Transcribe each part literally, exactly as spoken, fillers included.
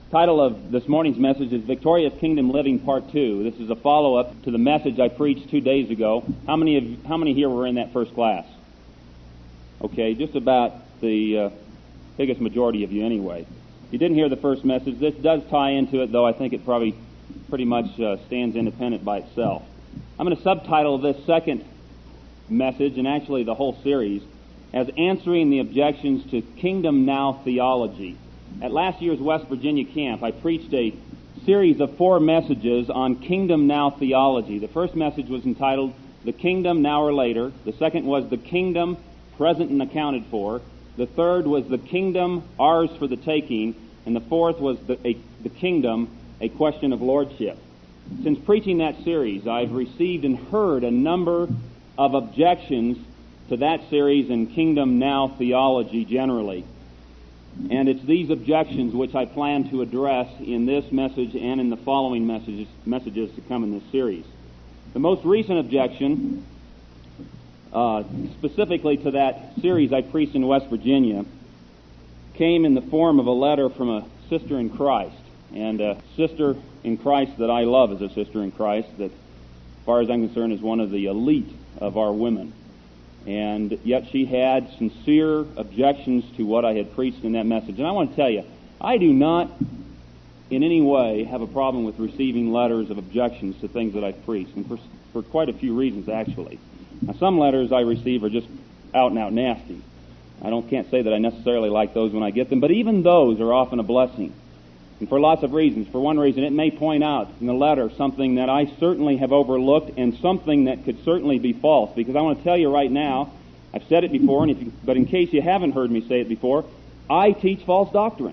title of this morning's message is Victorious Kingdom Living Part two. This is a follow-up to the message I preached two days ago. How many of how many here were in that first class? Okay, just about the uh, biggest majority of you anyway. If you didn't hear the first message, this does tie into it, though I think it probably pretty much uh, stands independent by itself. I'm going to subtitle this second message, and actually the whole series, as Answering the Objections to Kingdom Now Theology. At last year's West Virginia camp, I preached a series of four messages on Kingdom Now theology. The first message was entitled, The Kingdom Now or Later. The second was The Kingdom Present and Accounted For. The third was The Kingdom Ours for the Taking. And the fourth was The, a, the Kingdom, A Question of Lordship. Since preaching that series, I've received and heard a number of objections to that series and Kingdom Now theology generally. And it's these objections which I plan to address in this message and in the following messages, messages to come in this series. The most recent objection, uh, specifically to that series I preached in West Virginia, came in the form of a letter from a sister in Christ. And a sister in Christ that I love as a sister in Christ, that, as far as I'm concerned, is one of the elite of our women. And yet she had sincere objections to what I had preached in that message. And I want to tell you, I do not in any way have a problem with receiving letters of objections to things that I've preached, and for, for quite a few reasons, actually. Now, some letters I receive are just out-and-out nasty. I don't can't say that I necessarily like those when I get them, but even those are often a blessing. And for lots of reasons. For one reason, it may point out in the letter something that I certainly have overlooked and something that could certainly be false. Because I want to tell you right now, I've said it before, and if you, but in case you haven't heard me say it before, I teach false doctrine.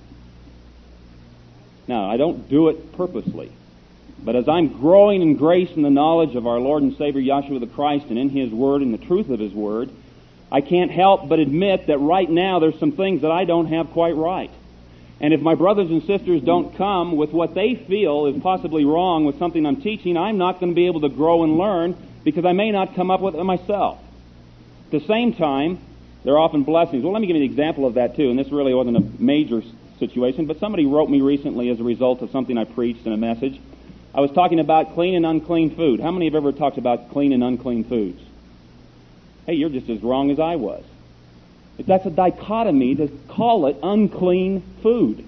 Now, I don't do it purposely. But as I'm growing in grace and the knowledge of our Lord and Savior Yahshua the Christ and in His Word and the truth of His Word, I can't help but admit that right now there's some things that I don't have quite right. And if my brothers and sisters don't come with what they feel is possibly wrong with something I'm teaching, I'm not going to be able to grow and learn because I may not come up with it myself. At the same time, there are often blessings. Well, let me give you an example of that too, and this really wasn't a major situation, but somebody wrote me recently as a result of something I preached in a message. I was talking about clean and unclean food. How many have ever talked about clean and unclean foods? Hey, you're just as wrong as I was. That's a dichotomy to call it unclean food.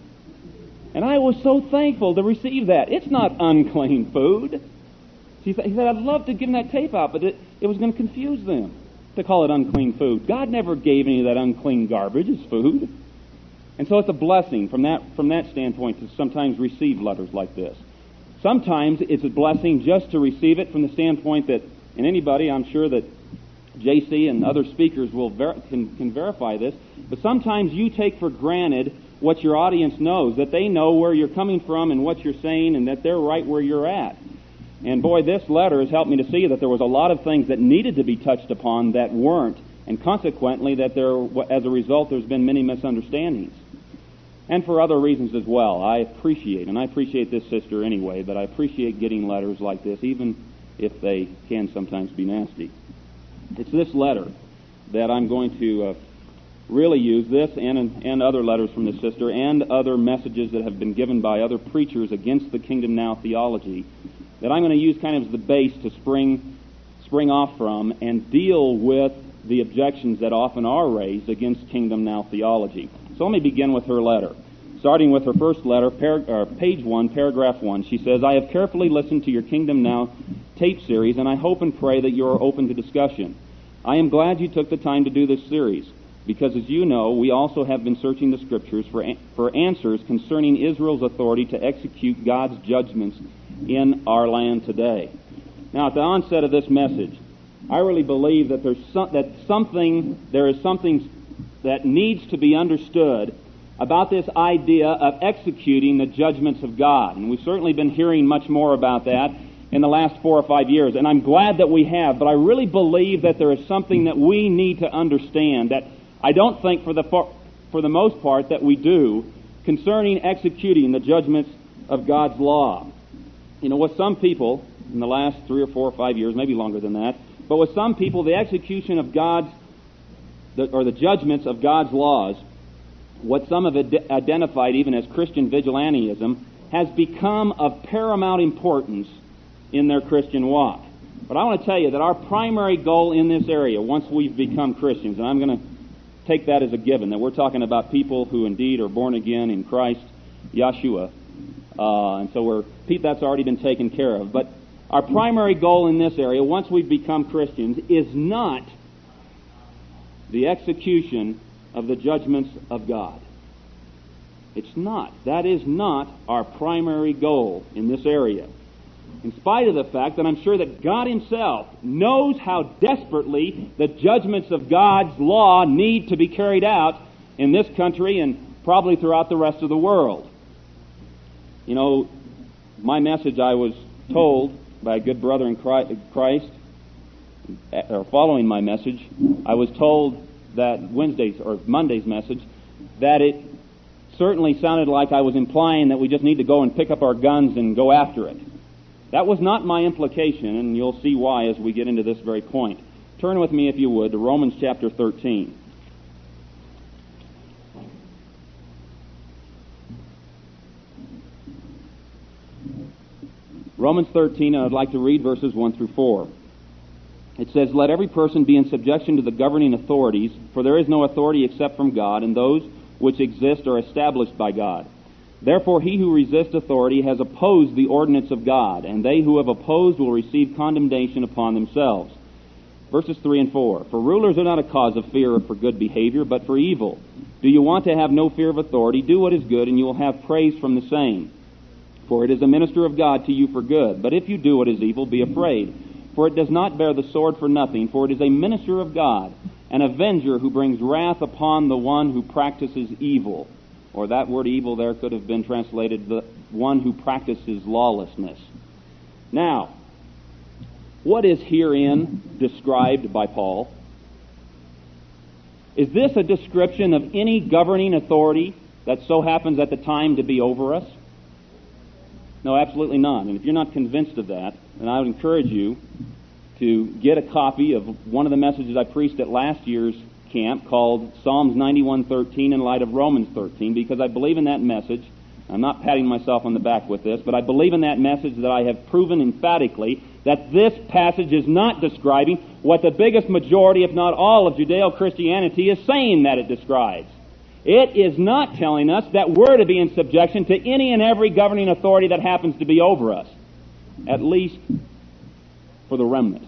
And I was so thankful to receive that. It's not unclean food. He said, I'd love to give them that tape out, but it, it was going to confuse them to call it unclean food. God never gave any of that unclean garbage as food. And so it's a blessing from that, from that standpoint to sometimes receive letters like this. Sometimes it's a blessing just to receive it from the standpoint that, and anybody, I'm sure that J C and other speakers will ver- can, can verify this, but sometimes you take for granted what your audience knows, that they know where you're coming from and what you're saying and that they're right where you're at. And boy, this letter has helped me to see that there was a lot of things that needed to be touched upon that weren't, and consequently that there, as a result, there's been many misunderstandings. And for other reasons as well. I appreciate, and I appreciate this sister anyway, but I appreciate getting letters like this, even if they can sometimes be nasty. It's this letter that I'm going to uh, really use, this and, and other letters from this sister and other messages that have been given by other preachers against the Kingdom Now theology, that I'm going to use kind of as the base to spring, spring off from and deal with the objections that often are raised against Kingdom Now theology. So let me begin with her letter. Starting with her first letter, par- uh, page one, paragraph one, she says, I have carefully listened to your Kingdom Now tape series, and I hope and pray that you are open to discussion. I am glad you took the time to do this series, because as you know, we also have been searching the Scriptures for, a- for answers concerning Israel's authority to execute God's judgments in our land today. Now, at the onset of this message, I really believe that there's some, that something, there is something that needs to be understood about this idea of executing the judgments of God. And we've certainly been hearing much more about that in the last four or five years, and I'm glad that we have, but I really believe that there is something that we need to understand that I don't think for the for the most part that we do concerning executing the judgments of God's law. You know, with some people, in the last three or four or five years, maybe longer than that, but with some people, the execution of God's, the, or the judgments of God's laws what some have ad- identified even as Christian vigilantism, has become of paramount importance in their Christian walk. But I want to tell you that our primary goal in this area, once we've become Christians, and I'm going to take that as a given, that we're talking about people who indeed are born again in Christ, Yeshua, uh, and so we're, that's already been taken care of. But our primary goal in this area, once we've become Christians, is not the execution of the judgments of God. It's not. That is not our primary goal in this area. In spite of the fact that I'm sure that God Himself knows how desperately the judgments of God's law need to be carried out in this country and probably throughout the rest of the world. You know, my message, I was told by a good brother in Christ, or following my message, I was told that Wednesday's or Monday's message, that it certainly sounded like I was implying that we just need to go and pick up our guns and go after it. That was not my implication, and you'll see why as we get into this very point. Turn with me, if you would, to Romans chapter thirteen. Romans thirteen, and I'd like to read verses one through four. It says, "Let every person be in subjection to the governing authorities, for there is no authority except from God, and those which exist are established by God. Therefore he who resists authority has opposed the ordinance of God, and they who have opposed will receive condemnation upon themselves." Verses three and four. "For rulers are not a cause of fear or for good behavior, but for evil. Do you want to have no fear of authority? Do what is good, and you will have praise from the same. For it is a minister of God to you for good. But if you do what is evil, be afraid. For it does not bear the sword for nothing, for it is a minister of God, an avenger who brings wrath upon the one who practices evil." Or that word evil there could have been translated, the one who practices lawlessness. Now, what is herein described by Paul? Is this a description of any governing authority that so happens at the time to be over us? No, absolutely not. And if you're not convinced of that, then I would encourage you to get a copy of one of the messages I preached at last year's camp called Psalms ninety-one thirteen in light of Romans thirteen, because I believe in that message. I'm not patting myself on the back with this, but I believe in that message that I have proven emphatically that this passage is not describing what the biggest majority, if not all, of Judeo-Christianity is saying that it describes. It is not telling us that we're to be in subjection to any and every governing authority that happens to be over us, at least for the remnant.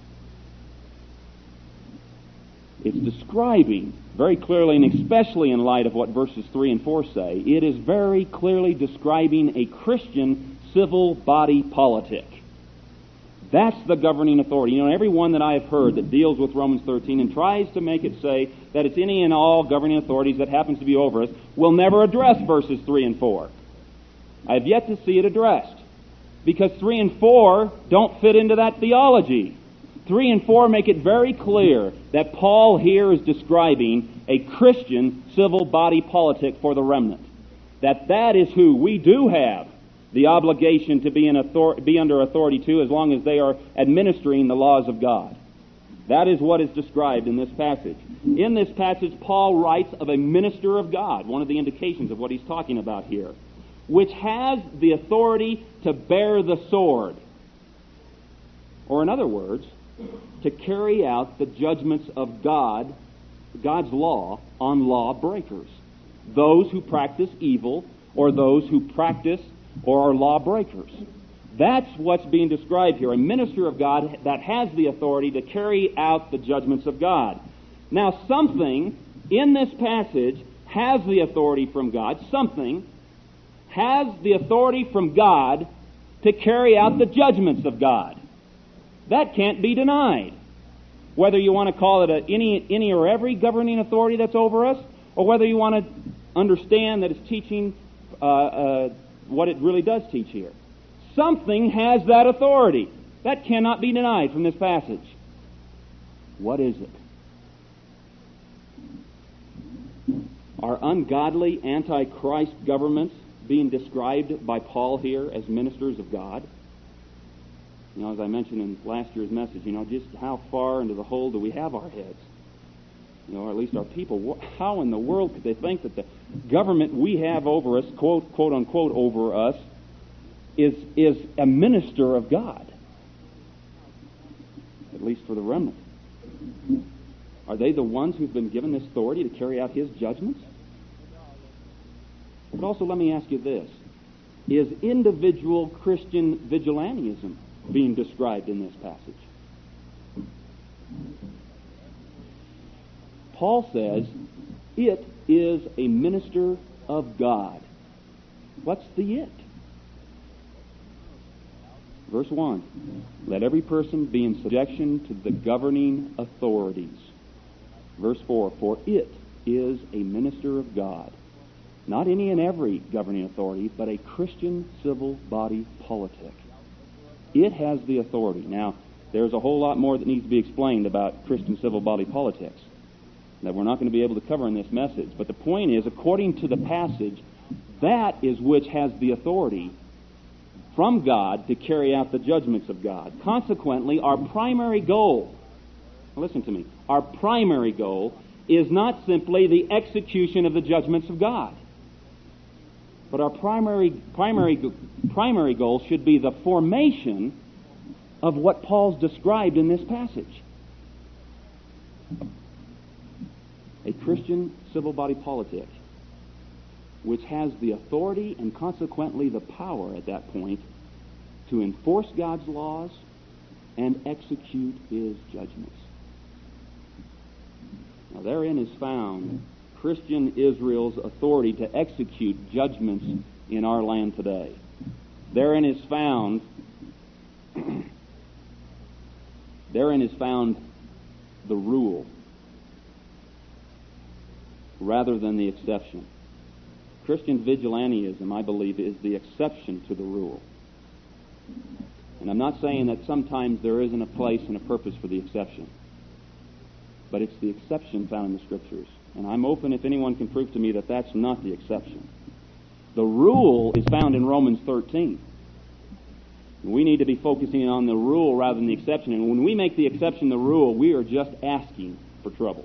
It's describing very clearly, and especially in light of what verses three and four say, it is very clearly describing a Christian civil body politic. That's the governing authority. You know, every one that I have heard that deals with Romans thirteen and tries to make it say that it's any and all governing authorities that happens to be over us will never address verses three and four. I have yet to see it addressed, because three and four don't fit into that theology. Three and four make it very clear that Paul here is describing a Christian civil body politic for the remnant. That that is who we do have the obligation to be, in author- be under authority to, as long as they are administering the laws of God. That is what is described in this passage. In this passage, Paul writes of a minister of God, one of the indications of what he's talking about here, which has the authority to bear the sword. Or in other words, to carry out the judgments of God, God's law, on lawbreakers. Those who practice evil, or those who practice or are lawbreakers. That's what's being described here. A minister of God that has the authority to carry out the judgments of God. Now, something in this passage has the authority from God. Something has the authority from God to carry out the judgments of God. That can't be denied. Whether you want to call it a, any, any or every governing authority that's over us, or whether you want to understand that it's teaching uh, uh, what it really does teach here. Something has that authority. That cannot be denied from this passage. What is it? Are ungodly, anti-Christ governments being described by Paul here as ministers of God? You know, as I mentioned in last year's message, you know, just how far into the hole do we have our heads? you know, or at least our people, how in the world could they think that the government we have over us, quote, quote unquote, over us, is, is a minister of God? At least for the remnant. Are they the ones who've been given this authority to carry out His judgments? But also let me ask you this. Is individual Christian vigilantism being described in this passage? Paul says it is a minister of God. What's the it? Verse one, let every person be in subjection to the governing authorities. Verse four, for it is a minister of God. Not any and every governing authority, but a Christian civil body politic. It has the authority. Now, there's a whole lot more that needs to be explained about Christian civil body politics that we're not going to be able to cover in this message. But the point is, according to the passage, that is which has the authority from God to carry out the judgments of God. Consequently, our primary goal, listen to me, our primary goal is not simply the execution of the judgments of God. But our primary, primary, primary goal should be the formation of what Paul's described in this passage. A Christian civil body politic which has the authority and consequently the power at that point to enforce God's laws and execute His judgments. Now therein is found Christian Israel's authority to execute judgments in our land today. Therein is found therein is found the rule rather than the exception. Christian vigilantism, I believe, is the exception to the rule. And I'm not saying that sometimes there isn't a place and a purpose for the exception, but it's the exception found in the Scriptures. And I'm open if anyone can prove to me that that's not the exception. The rule is found in Romans thirteen. We need to be focusing on the rule rather than the exception. And when we make the exception the rule, we are just asking for trouble.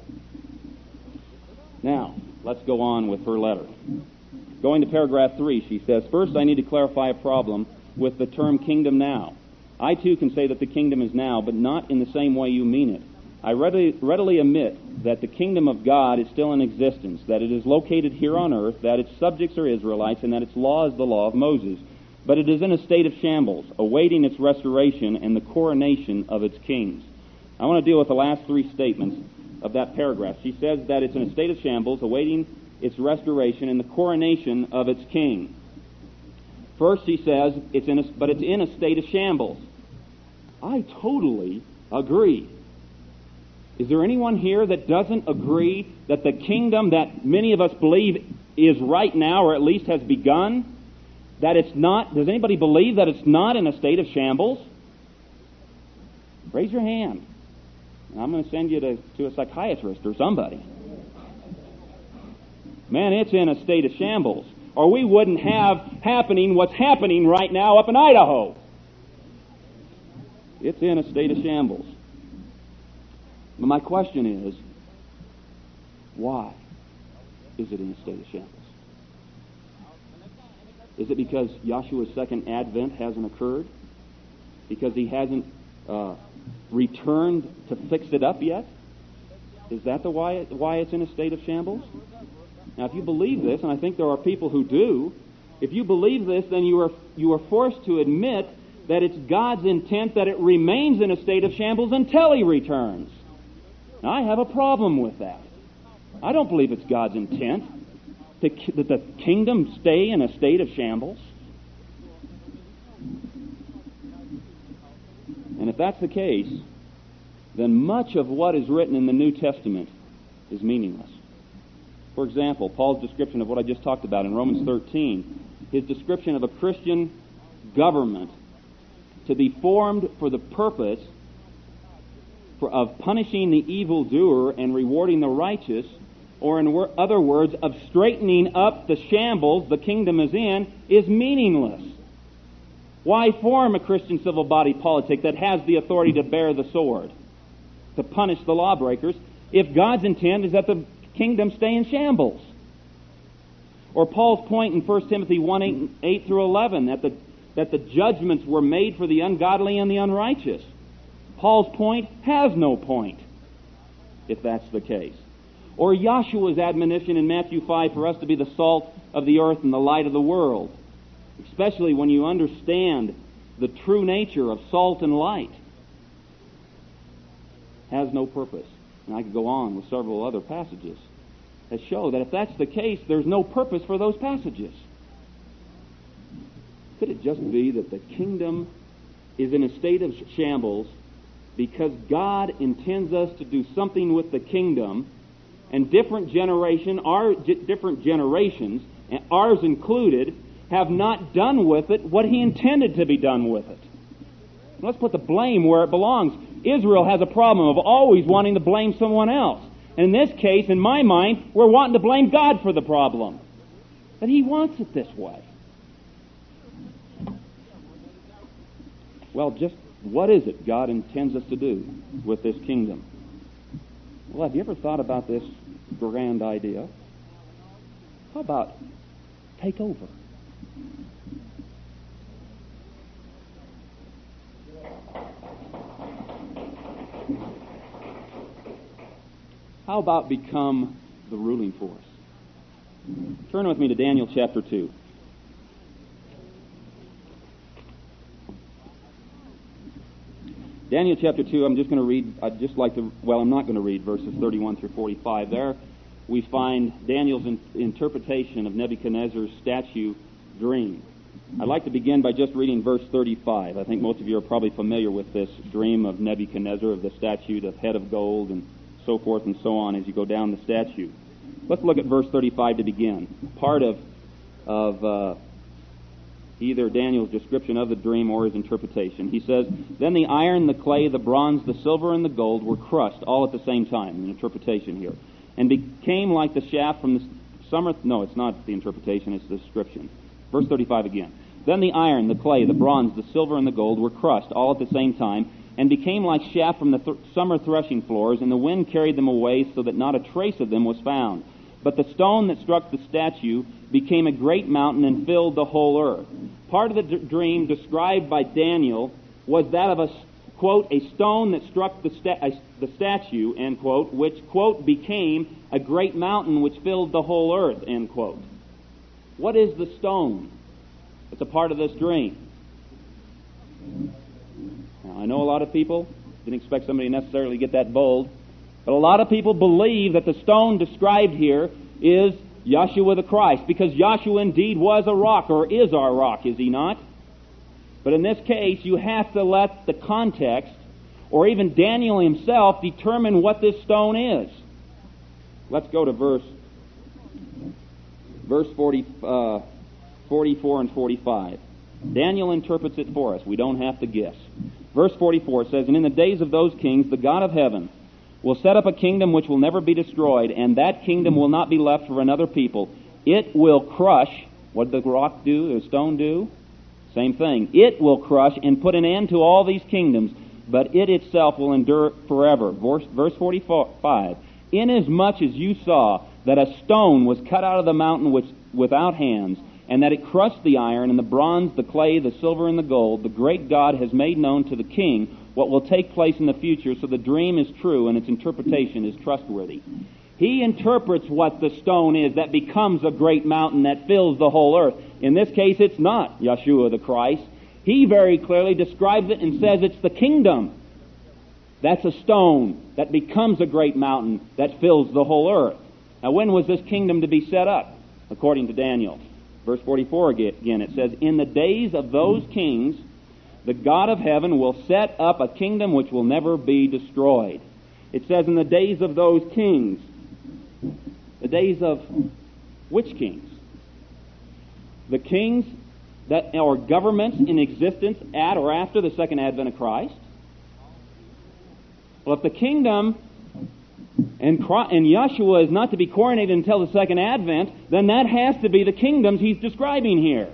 Now, let's go on with her letter. Going to paragraph three, she says, first I need to clarify a problem with the term kingdom now. I too can say that the kingdom is now, but not in the same way you mean it. I readily, readily admit that the kingdom of God is still in existence, that it is located here on earth, that its subjects are Israelites, and that its law is the law of Moses. But it is in a state of shambles, awaiting its restoration and the coronation of its kings. I want to deal with the last three statements of that paragraph. She says that it's in a state of shambles, awaiting its restoration and the coronation of its king. First, she says, it's in a, but it's in a state of shambles. I totally agree. Is there anyone here that doesn't agree that the kingdom that many of us believe is right now, or at least has begun, that it's not, does anybody believe that it's not in a state of shambles? Raise your hand. I'm going to send you to, to a psychiatrist or somebody. Man, it's in a state of shambles. Or we wouldn't have happening what's happening right now up in Idaho. It's in a state of shambles. But my question is, why is it in a state of shambles? Is it because Yahshua's second advent hasn't occurred? Because he hasn't uh, returned to fix it up yet? Is that the why, it, why it's in a state of shambles? Now, if you believe this, and I think there are people who do, if you believe this, then you are you are forced to admit that it's God's intent that it remains in a state of shambles until He returns. Now, I have a problem with that. I don't believe it's God's intent to, that the kingdom stay in a state of shambles. And if that's the case, then much of what is written in the New Testament is meaningless. For example, Paul's description of what I just talked about in Romans thirteen, his description of a Christian government to be formed for the purpose for, of punishing the evildoer and rewarding the righteous, or in wor- other words, of straightening up the shambles the kingdom is in, is meaningless. Why form a Christian civil body politic that has the authority to bear the sword, to punish the lawbreakers, if God's intent is that the kingdom stay in shambles? Or Paul's point in First Timothy one, eight, eight through eleven, that the, that the judgments were made for the ungodly and the unrighteous. Paul's point has no point, if that's the case. Or Yahshua's admonition in Matthew five for us to be the salt of the earth and the light of the world, especially when you understand the true nature of salt and light, has no purpose. And I could go on with several other passages that show that if that's the case, there's no purpose for those passages. Could it just be that the kingdom is in a state of shambles because God intends us to do something with the kingdom, and different generation, our different generations, and ours included, have not done with it what He intended to be done with it? Let's put the blame where it belongs. Israel has a problem of always wanting to blame someone else. And in this case, in my mind, we're wanting to blame God for the problem. But He wants it this way. Well, just what is it God intends us to do with this kingdom? Well, have you ever thought about this grand idea? How about take over? How about become the ruling force? Turn with me to Daniel chapter two. Daniel chapter two, I'm just going to read, I'd just like to, well, I'm not going to read verses thirty-one through forty-five. There we find Daniel's in, interpretation of Nebuchadnezzar's statue dream. I'd like to begin by just reading verse thirty-five. I think most of you are probably familiar with this dream of Nebuchadnezzar, of the statue, the head of gold, and so forth and so on as you go down the statue. Let's look at verse thirty-five to begin. Part of, of uh, either Daniel's description of the dream or his interpretation. He says, "Then the iron, the clay, the bronze, the silver, and the gold were crushed all at the same time," an interpretation here, "and became like the shaft from the summer..." No, it's not the interpretation, it's the description. Verse thirty-five again. "Then the iron, the clay, the bronze, the silver, and the gold were crushed all at the same time, and became like chaff from the th- summer threshing floors, and the wind carried them away so that not a trace of them was found. But the stone that struck the statue became a great mountain and filled the whole earth." Part of the d- dream described by Daniel was that of a, quote, a stone that struck the, sta- uh, the statue, end quote, which, quote, became a great mountain which filled the whole earth, end quote. What is the stone? It's a part of this dream. Now, I know a lot of people didn't expect somebody to necessarily get that bold, but a lot of people believe that the stone described here is Yahshua the Christ, because Yahshua indeed was a rock, or is our rock, is He not? But in this case, you have to let the context, or even Daniel himself, determine what this stone is. Let's go to verse verse forty, uh, forty-four and forty-five. Daniel interprets it for us. We don't have to guess. Verse forty-four says, "And in the days of those kings, the God of heaven will set up a kingdom which will never be destroyed, and that kingdom will not be left for another people. It will crush..." What did the rock do, the stone do? Same thing. "It will crush and put an end to all these kingdoms, but it itself will endure forever." Verse, verse forty-five, "Inasmuch as you saw that a stone was cut out of the mountain which, without hands, and that it crushed the iron and the bronze, the clay, the silver, and the gold, the great God has made known to the king what will take place in the future, so the dream is true and its interpretation is trustworthy." He interprets what the stone is that becomes a great mountain that fills the whole earth. In this case, it's not Yahshua the Christ. He very clearly describes it and says it's the kingdom. That's a stone that becomes a great mountain that fills the whole earth. Now, when was this kingdom to be set up? According to Daniel. Verse forty-four again, it says, "In the days of those kings, the God of heaven will set up a kingdom which will never be destroyed." It says in the days of those kings. The days of which kings? The kings that are governments in existence at or after the second advent of Christ? Well, if the kingdom and, Christ, and Yahshua is not to be coronated until the second advent, then that has to be the kingdoms he's describing here.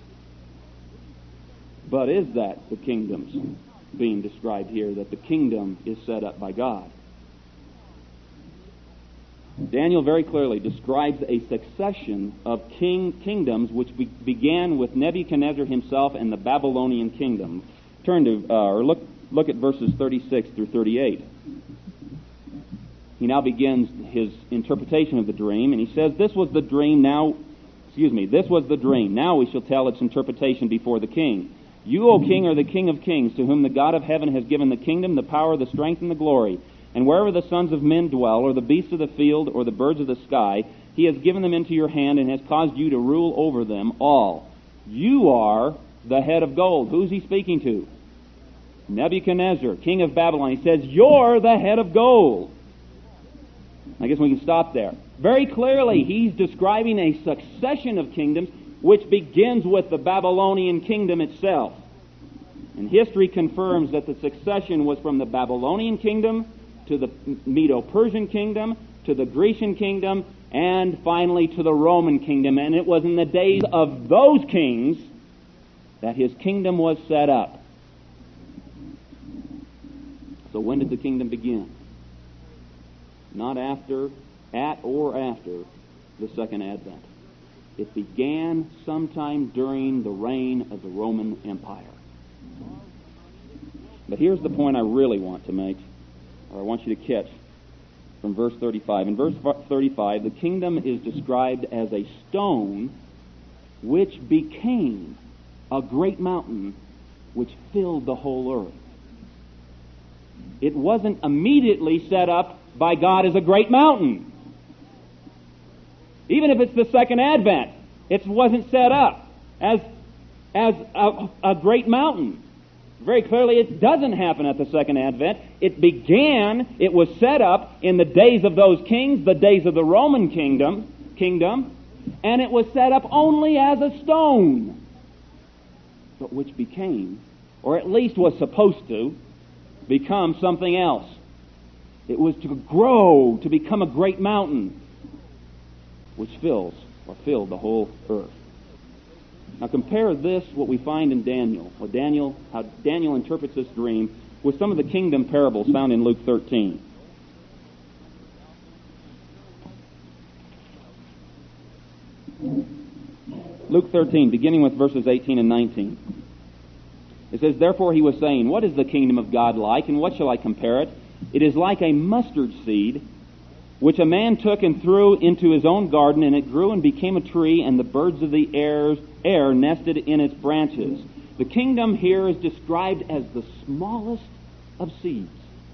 But is that the kingdoms being described here, that the kingdom is set up by God? Daniel very clearly describes a succession of king kingdoms which be- began with Nebuchadnezzar himself and the Babylonian kingdom. Turn to, uh, or look, look at verses thirty-six through thirty-eight. He now begins his interpretation of the dream, and he says, This was the dream, now, excuse me, this was the dream. Now we shall tell its interpretation before the king. You, O king, are the King of kings, to whom the God of heaven has given the kingdom, the power, the strength, and the glory. And wherever the sons of men dwell, or the beasts of the field, or the birds of the sky, he has given them into your hand and has caused you to rule over them all. You are the head of gold. Who's he speaking to? Nebuchadnezzar, king of Babylon. He says, You're the head of gold. I guess we can stop there. Very clearly, he's describing a succession of kingdoms which begins with the Babylonian kingdom itself. And history confirms that the succession was from the Babylonian kingdom to the Medo-Persian kingdom, to the Grecian kingdom, and finally to the Roman kingdom. And it was in the days of those kings that his kingdom was set up. So when did the kingdom begin? Not after, at or after the Second Advent. It began sometime during the reign of the Roman Empire. But here's the point I really want to make, or I want you to catch from verse thirty-five. In verse thirty-five, the kingdom is described as a stone which became a great mountain which filled the whole earth. It wasn't immediately set up by God as a great mountain. Even if it's the Second Advent, it wasn't set up as, as a, a great mountain. Very clearly, it doesn't happen at the Second Advent. It began, it was set up in the days of those kings, the days of the Roman kingdom, kingdom, and it was set up only as a stone, but which became, or at least was supposed to, become something else. It was to grow, to become a great mountain, which fills, or filled the whole earth. Now compare this, what we find in Daniel, or Daniel, how Daniel interprets this dream, with some of the kingdom parables found in Luke thirteen. Luke thirteen, beginning with verses eighteen and nineteen. It says, Therefore he was saying, What is the kingdom of God like, and what shall I compare it? It is like a mustard seed, which a man took and threw into his own garden, and it grew and became a tree, and the birds of the air, air nested in its branches. The kingdom here is described as the smallest of seeds.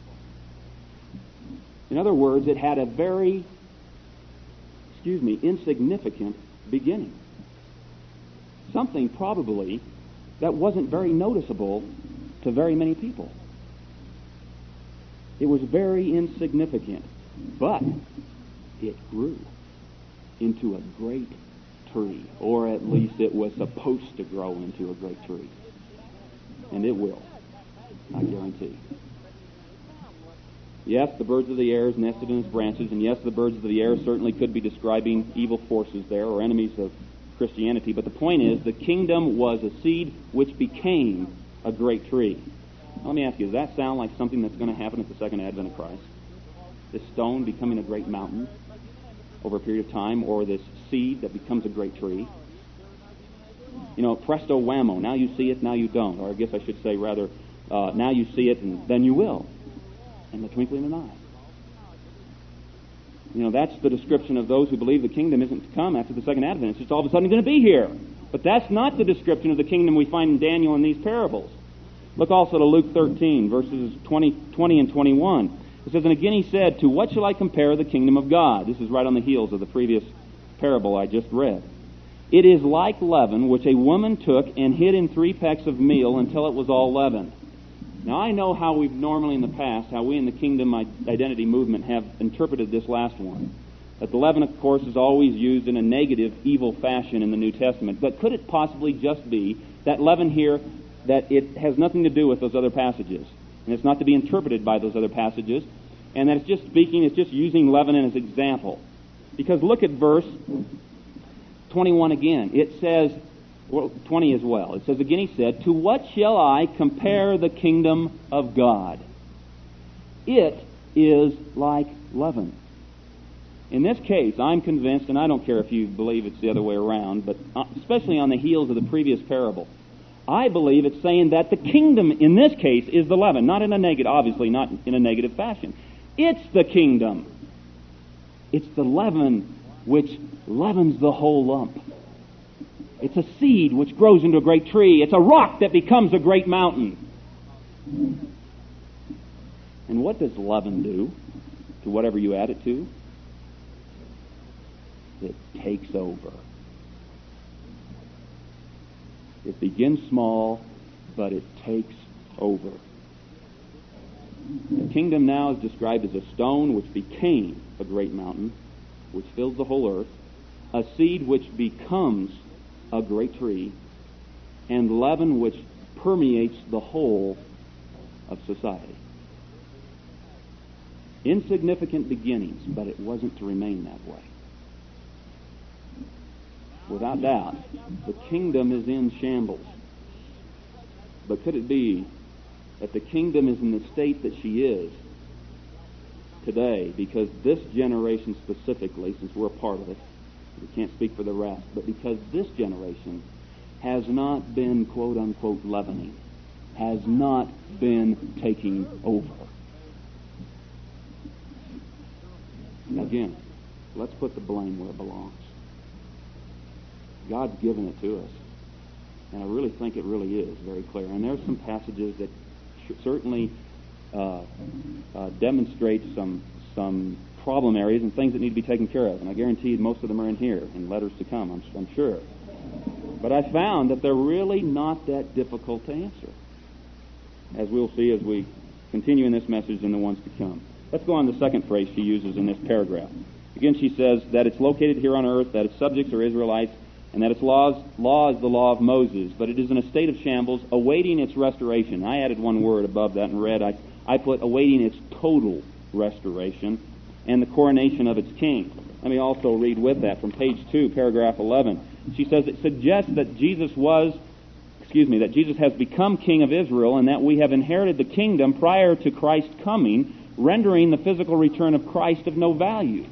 In other words, it had a very, excuse me, insignificant beginning. Something probably that wasn't very noticeable to very many people. It was very insignificant, but it grew into a great tree, or at least it was supposed to grow into a great tree. And it will, I guarantee. Yes, the birds of the air is nested in its branches, and yes, the birds of the air certainly could be describing evil forces there, or enemies of Christianity, but the point is, the kingdom was a seed which became a great tree. Let me ask you, does that sound like something that's going to happen at the second advent of Christ? This stone becoming a great mountain over a period of time, or this seed that becomes a great tree? You know, presto whammo, now you see it, now you don't. Or I guess I should say rather, uh, now you see it and then you will. In the twinkling of an eye. You know, that's the description of those who believe the kingdom isn't to come after the second advent. It's just all of a sudden going to be here. But that's not the description of the kingdom we find in Daniel in these parables. Look also to Luke thirteen, verses twenty, twenty and twenty-one. It says, And again he said, To what shall I compare the kingdom of God? This is right on the heels of the previous parable I just read. It is like leaven, which a woman took and hid in three pecks of meal until it was all leavened. Now, I know how we've normally in the past, how we in the Kingdom Identity Movement have interpreted this last one. That the leaven, of course, is always used in a negative, evil fashion in the New Testament. But could it possibly just be that leaven here, that it has nothing to do with those other passages, and it's not to be interpreted by those other passages, and that it's just speaking, it's just using leaven as an example? Because look at verse twenty-one again. It says, well, twenty as well. It says, Again he said, To what shall I compare the kingdom of God? It is like leaven. In this case, I'm convinced, and I don't care if you believe it's the other way around, but especially on the heels of the previous parable, I believe it's saying that the kingdom in this case is the leaven, not in a negative, obviously not in a negative fashion. It's the kingdom. It's the leaven which leavens the whole lump. It's a seed which grows into a great tree. It's a rock that becomes a great mountain. And what does leaven do to whatever you add it to? It takes over. It begins small, but it takes over. The kingdom now is described as a stone which became a great mountain, which fills the whole earth, a seed which becomes a great tree, and leaven which permeates the whole of society. Insignificant beginnings, but it wasn't to remain that way. Without doubt, the kingdom is in shambles. But could it be that the kingdom is in the state that she is today because this generation specifically, since we're a part of it, we can't speak for the rest, but because this generation has not been, quote-unquote, leavening, has not been taking over. Again, let's put the blame where it belongs. God's given it to us. And I really think it really is very clear. And there's some passages that certainly uh, uh, demonstrate some some problem areas and things that need to be taken care of. And I guarantee most of them are in here, in letters to come, I'm, I'm sure. But I found that they're really not that difficult to answer, as we'll see as we continue in this message and the ones to come. Let's go on to the second phrase she uses in this paragraph. Again, she says that it's located here on earth, that its subjects are Israelites, and that its laws, law is the law of Moses, but it is in a state of shambles, awaiting its restoration. I added one word above that in red. I, I put awaiting its total restoration and the coronation of its king. Let me also read with that from page two, paragraph eleven. She says it suggests that Jesus was, excuse me, that Jesus has become king of Israel and that we have inherited the kingdom prior to Christ's coming, rendering the physical return of Christ of no value.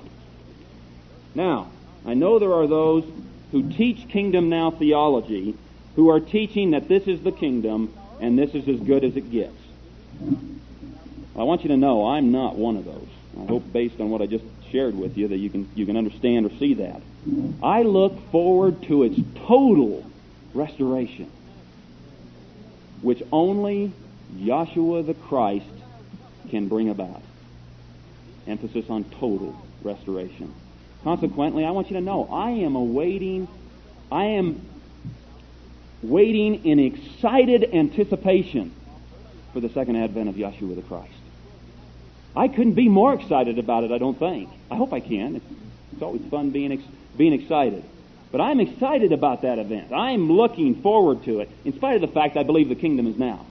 Now, I know there are those who teach kingdom now theology who are teaching that this is the kingdom and this is as good as it gets. I want you to know I'm not one of those. I hope based on what I just shared with you that you can you can understand or see that. I look forward to its total restoration, which only Yahshua the Christ can bring about. Emphasis on total restoration. Consequently, I want you to know I am awaiting, I am waiting in excited anticipation for the second advent of Yahshua the Christ. I couldn't be more excited about it, I don't think. I hope I can. It's, it's always fun being ex- being excited. But I'm excited about that event. I'm looking forward to it, in spite of the fact I believe the kingdom is now.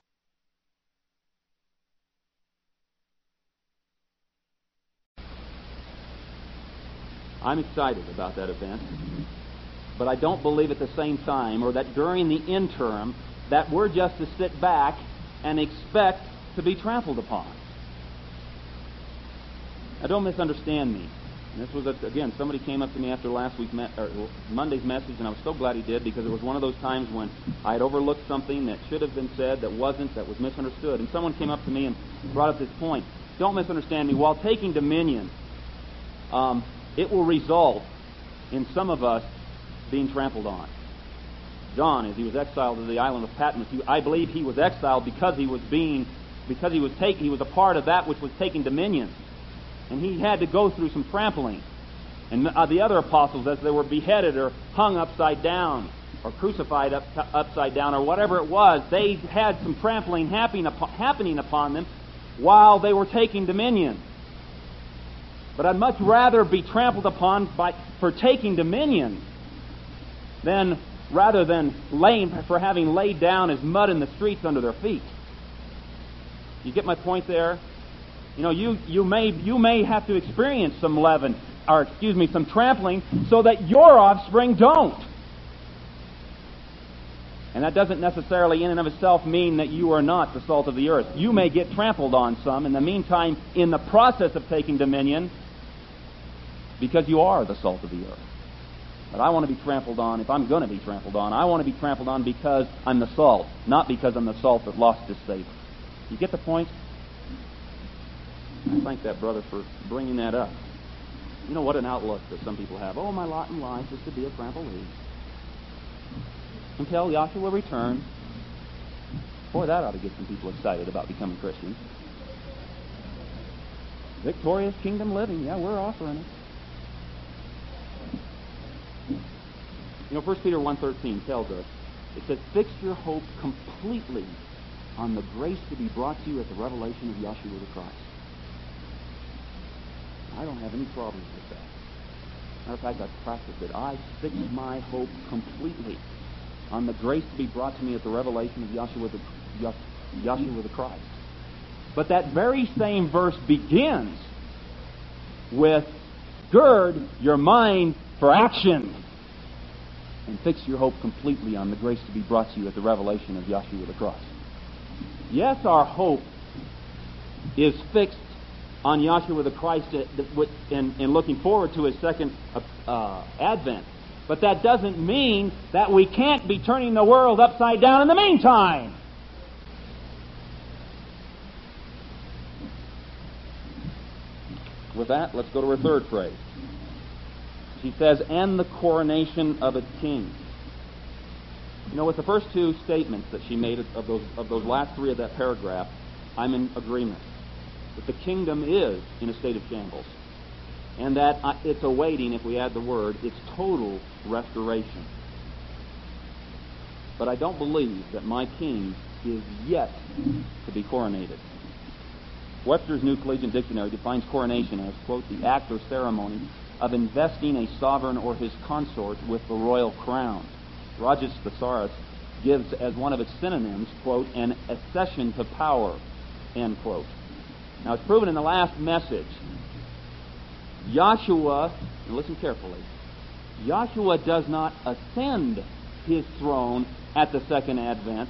I'm excited about that event, but I don't believe at the same time, or that during the interim, that we're just to sit back and expect to be trampled upon. Now, don't misunderstand me. And this was, a, again, somebody came up to me after last week's me- or Monday's message, and I was so glad he did, because it was one of those times when I had overlooked something that should have been said, that wasn't, that was misunderstood. And someone came up to me and brought up this point. Don't misunderstand me. While taking dominion, um, it will result in some of us being trampled on. John, as he was exiled to the island of Patmos, he, I believe he was exiled because he was being, because he was taking, he was a part of that which was taking dominion. And he had to go through some trampling. And uh, the other apostles, as they were beheaded or hung upside down or crucified up, upside down or whatever it was, they had some trampling happening upon, happening upon them while they were taking dominion. But I'd much rather be trampled upon by, for taking dominion than rather than laying, for having laid down as mud in the streets under their feet. You get my point there? You know, you, you may you may have to experience some leaven, or excuse me, some trampling, so that your offspring don't. And that doesn't necessarily in and of itself mean that you are not the salt of the earth. You may get trampled on some. In the meantime, in the process of taking dominion, because you are the salt of the earth. But I want to be trampled on, if I'm going to be trampled on, I want to be trampled on because I'm the salt, not because I'm the salt that lost its savor. You get the point? I thank that brother for bringing that up. You know what an outlook that some people have. Oh, my lot in life is to be a trampoline. Until Yahshua returns. Boy, that ought to get some people excited about becoming Christians. Victorious kingdom living. Yeah, we're offering it. You know, First Peter one thirteen tells us, it says, fix your hope completely on the grace to be brought to you at the revelation of Yahshua the Christ. I don't have any problems with that. Matter of fact, I practice it. I fix my hope completely on the grace to be brought to me at the revelation of Yahshua the, Yah, Yahshua the Christ. But that very same verse begins with, gird your mind for action and fix your hope completely on the grace to be brought to you at the revelation of Yahshua the Christ. Yes, our hope is fixed on Yahshua the Christ and, and looking forward to His second uh, advent. But that doesn't mean that we can't be turning the world upside down in the meantime. With that, let's go to her third phrase. She says, and the coronation of a king. You know, with the first two statements that she made of those, of those last three of that paragraph, I'm in agreement. That the kingdom is in a state of shambles. And that it's awaiting, if we add the word, its total restoration. But I don't believe that my king is yet to be coronated. Webster's New Collegiate Dictionary defines coronation as, quote, the act or ceremony of investing a sovereign or his consort with the royal crown. Roger Thesaurus gives as one of its synonyms, quote, an accession to power, end quote. Now, it's proven in the last message. Yahshua, and listen carefully, Yahshua does not ascend His throne at the second advent.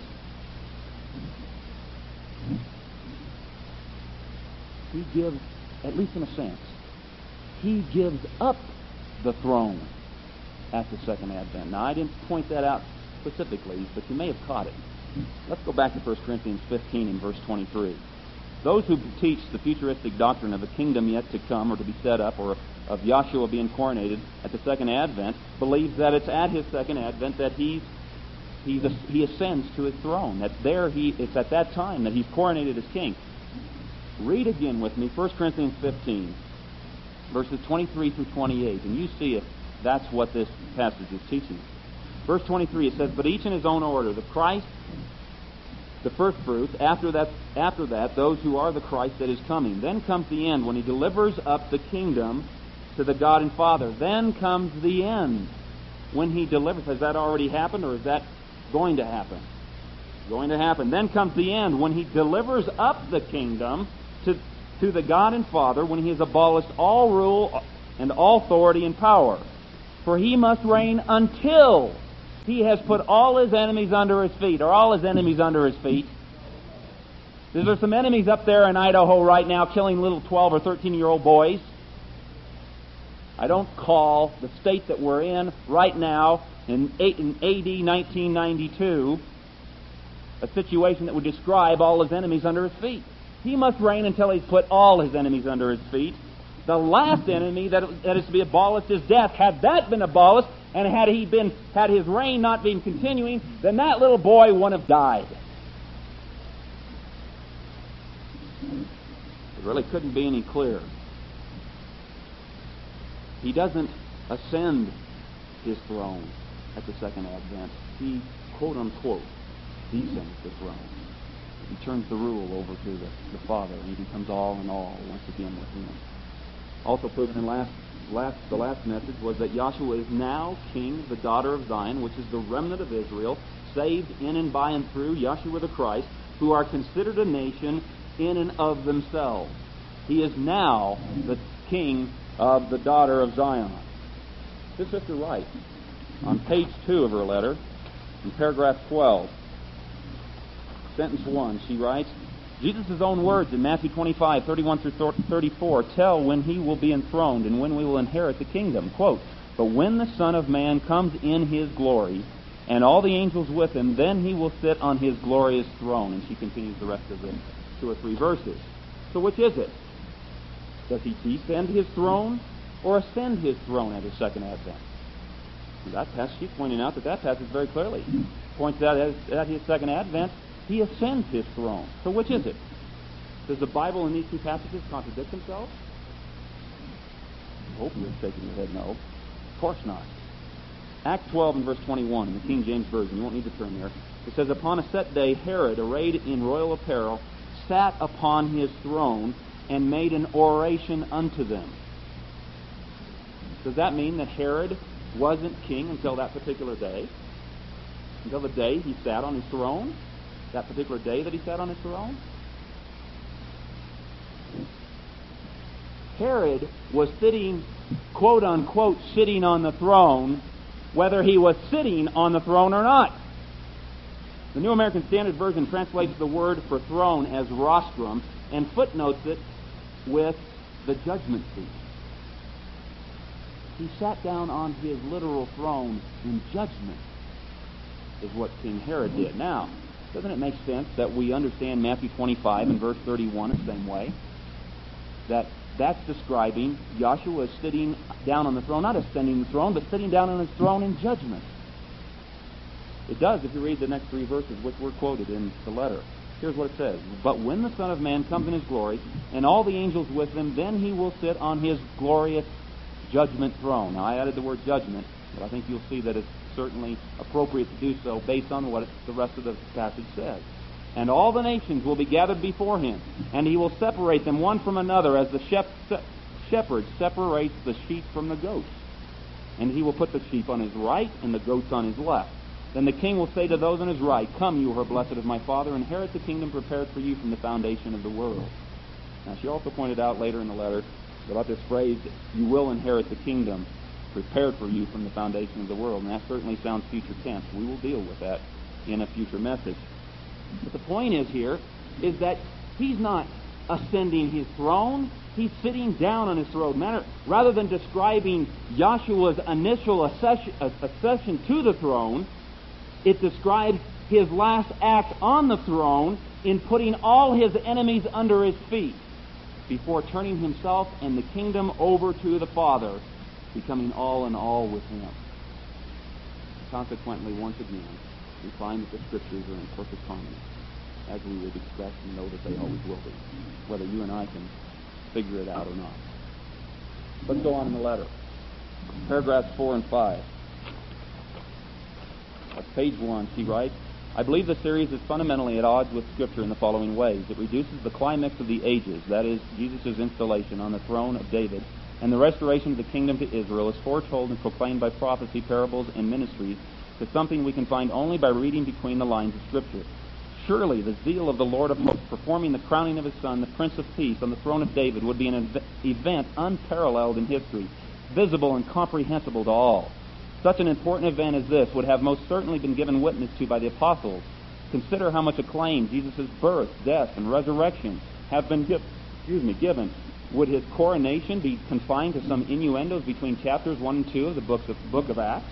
He gives, at least in a sense, He gives up the throne at the second advent. Now, I didn't point that out specifically, but you may have caught it. Let's go back to First Corinthians fifteen and verse twenty-three. Those who teach the futuristic doctrine of a kingdom yet to come or to be set up, or of Yahshua being coronated at the second advent, believes that it's at His second advent that He's, he's He ascends to His throne. That there He it's at that time that He's coronated as king. Read again with me First Corinthians fifteen, verses twenty-three through twenty-eight, and you see if that's what this passage is teaching. Verse twenty-three, it says, but each in his own order, the Christ, the first fruits, after that, after that, those who are the Christ that is coming. Then comes the end, when He delivers up the kingdom to the God and Father. Then comes the end, when He delivers. Has that already happened, or is that going to happen? Going to happen. Then comes the end, when He delivers up the kingdom to, to the God and Father, when He has abolished all rule and all authority and power. For He must reign until He has put all His enemies under His feet. Are all His enemies under His feet? Is there some enemies up there in Idaho right now killing little twelve or thirteen-year-old boys? I don't call the state that we're in right now in A D nineteen ninety-two a situation that would describe all His enemies under His feet. He must reign until He's put all His enemies under His feet. The last enemy that, that is to be abolished is death. Had that been abolished, and had he been, had his reign not been continuing, then that little boy wouldn't have died. It really couldn't be any clearer. He doesn't ascend His throne at the second advent. He, quote unquote, descends the throne. He turns the rule over to the, the Father, and He becomes all in all once again with Him. Also proven in last, last, the last message was that Yahshua is now King of the daughter of Zion, which is the remnant of Israel, saved in and by and through Yahshua the Christ, who are considered a nation in and of themselves. He is now the King of the daughter of Zion. This sister writes on page two of her letter, in paragraph twelve, sentence one, she writes, Jesus' own words in Matthew twenty-five, thirty-one through thirty-four tell when he will be enthroned and when we will inherit the kingdom. Quote, "But when the Son of Man comes in his glory, and all the angels with him, then he will sit on his glorious throne." And she continues the rest of the two or three verses. So which is it? Does he descend his throne or ascend his throne at his second advent? That passage, she's pointing out that that passage very clearly points out that at his second advent, he ascends his throne. So which is it? Does the Bible in these two passages contradict themselves? I hope you're shaking your head no. Of course not. Acts twelve and verse twenty-one in the King James Version. You won't need to turn there. It says, "Upon a set day, Herod, arrayed in royal apparel, sat upon his throne and made an oration unto them." Does that mean that Herod wasn't king until that particular day? Until the day he sat on his throne? That particular day that he sat on his throne? Herod was sitting, quote unquote, sitting on the throne, whether he was sitting on the throne or not. The New American Standard Version translates the word for throne as rostrum and footnotes it with the judgment seat. He sat down on his literal throne in judgment, is what King Herod did. Now, doesn't it make sense that we understand Matthew twenty-five and verse thirty-one the same way? That that's describing Yahshua is sitting down on the throne, not ascending the throne, but sitting down on his throne in judgment. It does if you read the next three verses, which were quoted in the letter. Here's what it says. "But when the Son of Man comes in his glory, and all the angels with him, then he will sit on his glorious judgment throne." Now, I added the word judgment, but I think you'll see that it's certainly appropriate to do so based on what the rest of the passage says. "And all the nations will be gathered before him, and he will separate them one from another as the shep- shepherd separates the sheep from the goats. And he will put the sheep on his right and the goats on his left. Then the king will say to those on his right, 'Come, you who are blessed of my Father, inherit the kingdom prepared for you from the foundation of the world.'" Now, she also pointed out later in the letter about this phrase, "You will inherit the kingdom prepared for you from the foundation of the world." And that certainly sounds future tense. We will deal with that in a future message. But the point is here is that he's not ascending his throne. He's sitting down on his throne. Matter, rather than describing Yahshua's initial accession, accession to the throne, it describes his last act on the throne in putting all his enemies under his feet before turning himself and the kingdom over to the Father, becoming all in all with him. Consequently, once again, we find that the Scriptures are in perfect harmony, as we would expect and know that they always will be, whether you and I can figure it out or not. Let's go on in the letter. Paragraphs four and five. At page one, she writes, "I believe the series is fundamentally at odds with Scripture in the following ways. It reduces the climax of the ages, that is, Jesus' installation on the throne of David, and the restoration of the kingdom to Israel as foretold and proclaimed by prophecy, parables, and ministries, to something we can find only by reading between the lines of Scripture. Surely the zeal of the Lord of hosts performing the crowning of his Son, the Prince of Peace, on the throne of David would be an ev- event unparalleled in history, visible and comprehensible to all. Such an important event as this would have most certainly been given witness to by the apostles. Consider how much acclaim Jesus' birth, death, and resurrection have been give, excuse me, given. Would his coronation be confined to some innuendos between chapters one and two of the books of, book of Acts?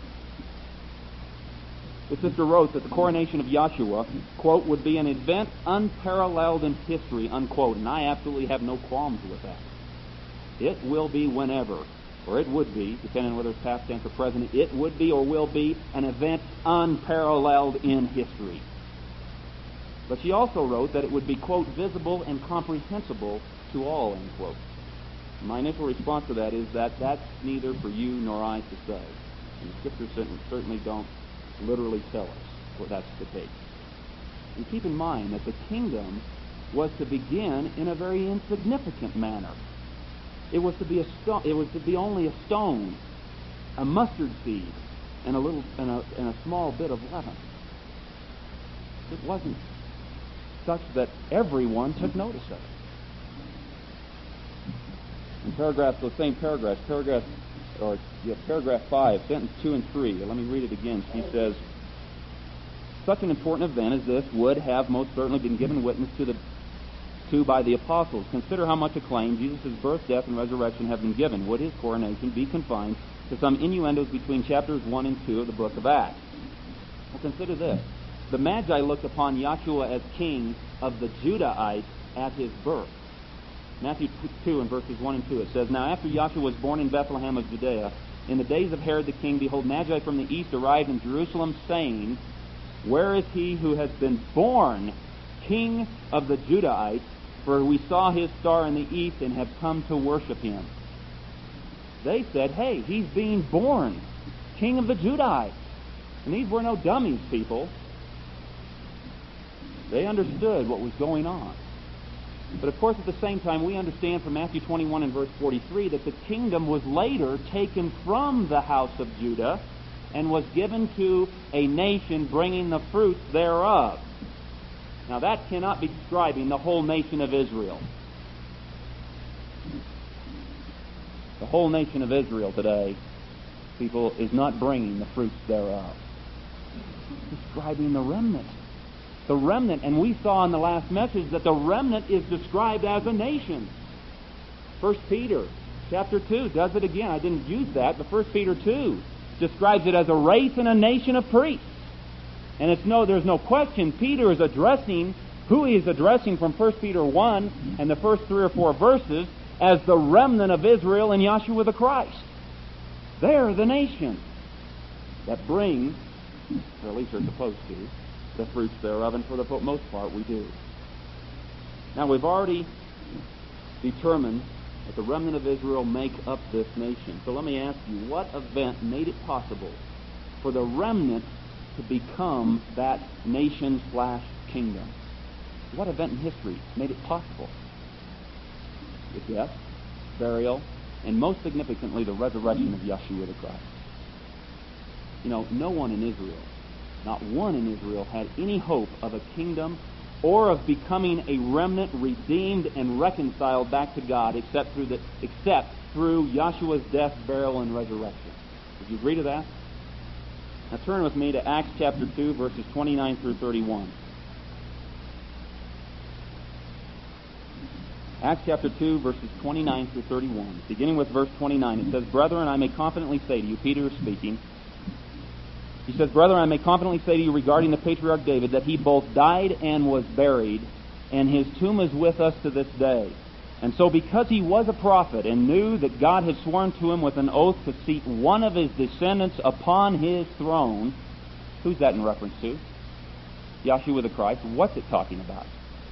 The sister wrote that the coronation of Yahshua, quote, would be an event unparalleled in history, unquote, and I absolutely have no qualms with that. It will be whenever, or it would be, depending on whether it's past tense or present, it would be or will be an event unparalleled in history. But she also wrote that it would be, quote, visible and comprehensible to all, end quote. My initial response to that is that that's neither for you nor I to say. And the Scriptures certainly don't literally tell us well, that's the case. And keep in mind that the kingdom was to begin in a very insignificant manner. It was to be a stone. It was to be only a stone, a mustard seed, and a little and a, and a small bit of leaven. It wasn't such that everyone took notice of it. In paragraphs, those same paragraphs, paragraph or yeah, paragraph five, sentence two and three. Let me read it again. She says, "Such an important event as this would have most certainly been given witness to the two by the apostles. Consider how much acclaim Jesus' birth, death, and resurrection have been given. Would his coronation be confined to some innuendos between chapters one and two of the book of Acts? Well, consider this. The Magi looked upon Yahshua as king of the Judahites at his birth. Matthew two and verses one and two, it says, Now after Yahshua was born in Bethlehem of Judea, in the days of Herod the king, behold, Magi from the east arrived in Jerusalem, saying, Where is he who has been born king of the Judahites? For we saw his star in the east and have come to worship him. They said, Hey, he's being born king of the Judahites. And these were no dummies, people. They understood what was going on. But of course, at the same time, we understand from Matthew twenty-one and verse forty-three that the kingdom was later taken from the house of Judah and was given to a nation bringing the fruits thereof. Now that cannot be describing the whole nation of Israel. The whole nation of Israel today, people, is not bringing the fruits thereof. It's describing the remnant. The remnant, and we saw in the last message that the remnant is described as a nation. First Peter chapter two does it again. I didn't use that, but First Peter two describes it as a race and a nation of priests. And it's no, there's no question Peter is addressing who he is addressing from First Peter one and the first three or four verses as the remnant of Israel in Yahshua the Christ. They're the nation that brings, or at least are supposed to, the fruits thereof, and for the most part we do. Now we've already determined that the remnant of Israel make up this nation. So let me ask you, what event made it possible for the remnant to become that nation slash kingdom? What event in history made it possible? The death, burial, and most significantly the resurrection of Yahshua the Christ. You know, no one in Israel, not one in Israel, had any hope of a kingdom or of becoming a remnant redeemed and reconciled back to God except through the except through Yahshua's death, burial, and resurrection. Would you agree to that? Now turn with me to Acts chapter two, verses twenty-nine through thirty-one. Acts chapter two, verses twenty-nine through thirty-one. Beginning with verse twenty-nine, it says, Brethren, I may confidently say to you, Peter is speaking, he says, Brethren, I may confidently say to you regarding the patriarch David that he both died and was buried, and his tomb is with us to this day. And so because he was a prophet and knew that God had sworn to him with an oath to seat one of his descendants upon his throne, who's that in reference to? Yahshua the Christ. What's it talking about?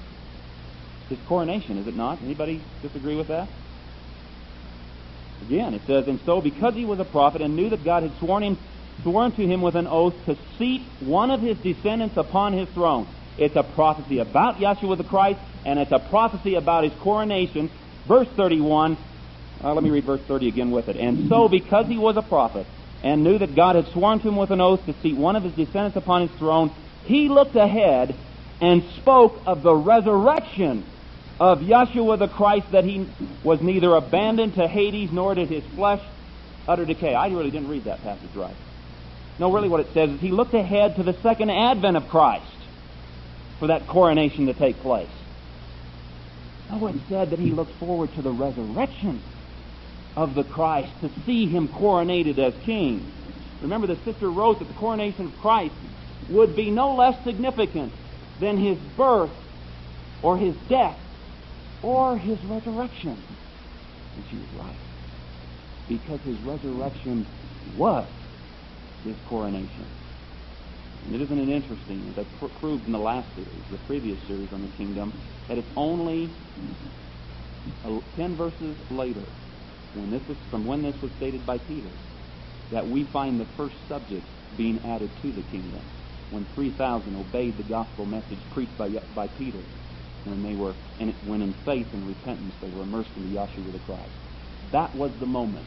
His coronation, is it not? Anybody disagree with that? Again, it says, And so because he was a prophet and knew that God had sworn him sworn to him with an oath to seat one of his descendants upon his throne. It's a prophecy about Yahshua the Christ, and it's a prophecy about his coronation. Verse thirty-one, uh, let me read verse thirty again with it. And so, because he was a prophet, and knew that God had sworn to him with an oath to seat one of his descendants upon his throne, he looked ahead and spoke of the resurrection of Yahshua the Christ, that he was neither abandoned to Hades, nor did his flesh utter decay. I really didn't read that passage right. No, really what it says is he looked ahead to the second advent of Christ for that coronation to take place. No, it said that he looked forward to the resurrection of the Christ to see him coronated as king. Remember, the sister wrote that the coronation of Christ would be no less significant than his birth or his death or his resurrection. And she was right. Because his resurrection was his coronation. And isn't it interesting, as I pr- proved in the last series, the previous series on the kingdom, that it's only uh, ten verses later, when this was, from when this was stated by Peter, that we find the first subject being added to the kingdom. When three thousand obeyed the gospel message preached by by Peter, when they were, and it, when in faith and repentance they were immersed in the Yahshua the Christ. That was the moment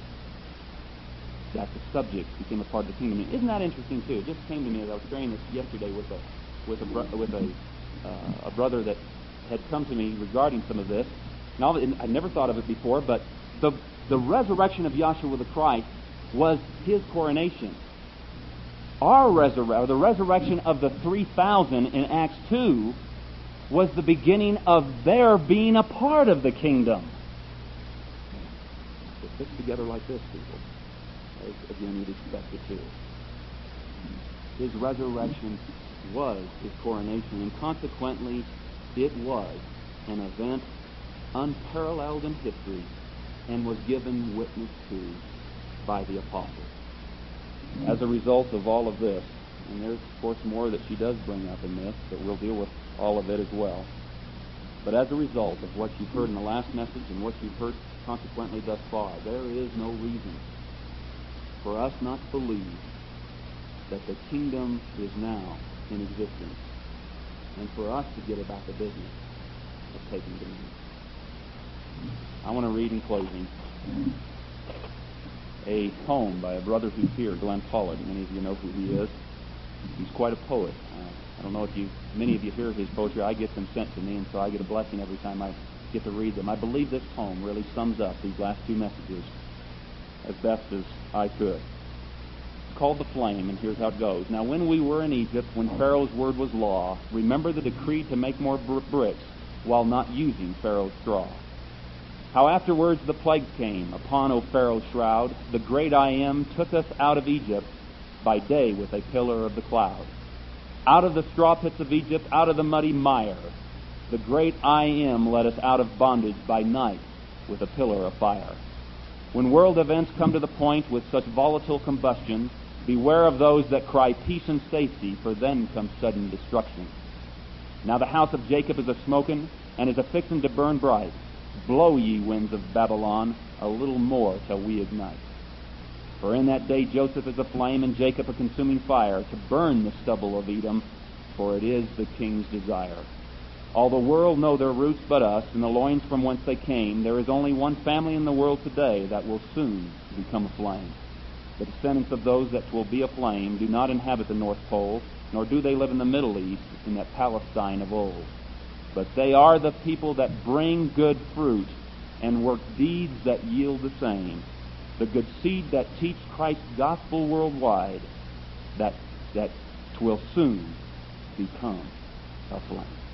that the subject became a part of the kingdom. Isn't that interesting too? It just came to me as I was sharing this yesterday with a with a bro- with a uh, a brother that had come to me regarding some of this. Now, I'd never thought of it before, but the the resurrection of Yahshua the Christ was his coronation. Our resurrection, the resurrection of the three thousand in Acts two, was the beginning of their being a part of the kingdom. It fits together like this, people, as again you'd expect it to. His resurrection was his coronation, and consequently it was an event unparalleled in history and was given witness to by the apostles. As a result of all of this, and there's of course more that she does bring up in this, but we'll deal with all of it as well. But as a result of what you've heard in the last message and what you've heard consequently thus far, there is no reason for us not to believe that the kingdom is now in existence, and for us to get about the business of taking dominion. I want to read in closing a poem by a brother who's here, Glenn Pollard. Many of you know who he is. He's quite a poet. Uh, I don't know if you, many of you hear his poetry. I get them sent to me, and so I get a blessing every time I get to read them. I believe this poem really sums up these last two messages as best as I could. It's called The Flame, and here's how it goes. Now, when we were in Egypt, when Pharaoh's word was law, remember the decree to make more br- bricks while not using Pharaoh's straw. How afterwards the plague came upon, O Pharaoh's shroud. The great I Am took us out of Egypt by day with a pillar of the cloud. Out of the straw pits of Egypt, out of the muddy mire, the great I Am led us out of bondage by night with a pillar of fire. When world events come to the point with such volatile combustion, beware of those that cry peace and safety, for then comes sudden destruction. Now the house of Jacob is a-smoking, and is a-fixing to burn bright. Blow, ye winds of Babylon, a little more till we ignite. For in that day Joseph is a flame, and Jacob a consuming fire, to burn the stubble of Edom, for it is the king's desire. All the world know their roots but us, and the loins from whence they came. There is only one family in the world today that will soon become a flame. The descendants of those that will be a flame do not inhabit the North Pole, nor do they live in the Middle East, in that Palestine of old. But they are the people that bring good fruit and work deeds that yield the same. The good seed that teach Christ's gospel worldwide, that that will soon become a flame.